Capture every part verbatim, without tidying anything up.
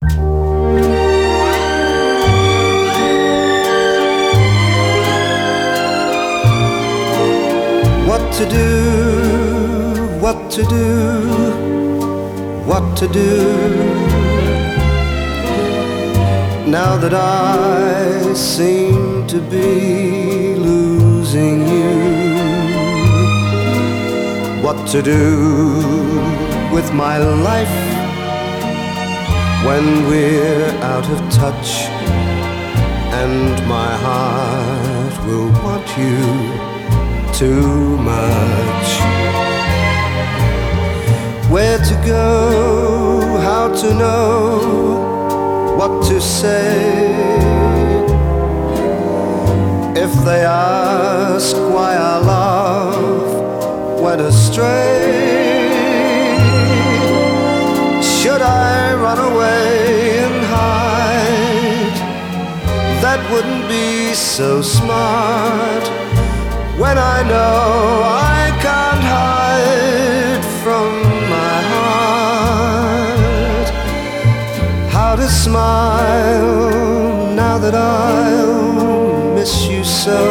What to do, what to do, what to do, now that I seem to be losing you. What to do with my life when we're out of touch, and my heart will want you too much. Where to go, how to know what to say. If they ask why our love went astray, should I run away and hide? That wouldn't be so smart, when I know I can't hide from my heart. How to smile now that I'll miss you so,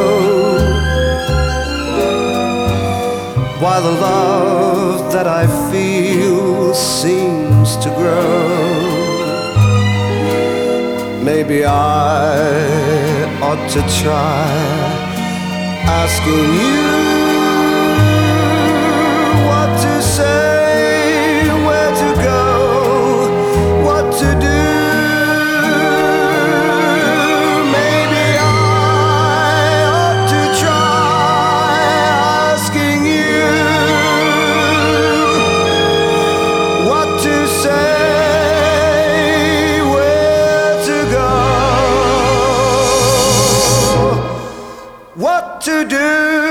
while the love that I feel seems to grow. Maybe I ought to try asking you what to say, where to go, what to do. Maybe I ought to try asking you what to say, where to go, what to do.